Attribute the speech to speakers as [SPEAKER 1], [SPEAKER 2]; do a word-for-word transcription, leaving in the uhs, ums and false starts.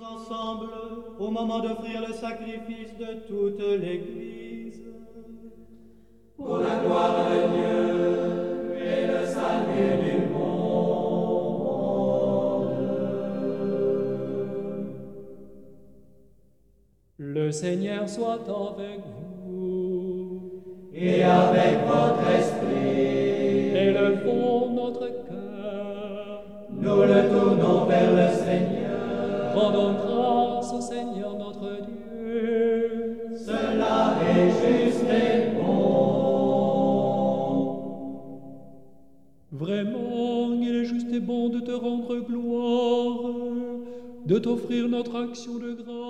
[SPEAKER 1] ensemble au moment d'offrir le sacrifice de toute l'Église.
[SPEAKER 2] Pour la gloire de Dieu et le salut du monde.
[SPEAKER 3] Le Seigneur soit avec vous.
[SPEAKER 2] Et avec votre esprit.
[SPEAKER 3] Élevons notre cœur.
[SPEAKER 2] Nous le tournons vers le Seigneur.
[SPEAKER 3] Rendons grâce au Seigneur notre Dieu.
[SPEAKER 2] Cela est juste et bon.
[SPEAKER 3] Vraiment, il est juste et bon de te rendre gloire, de t'offrir notre action de grâce.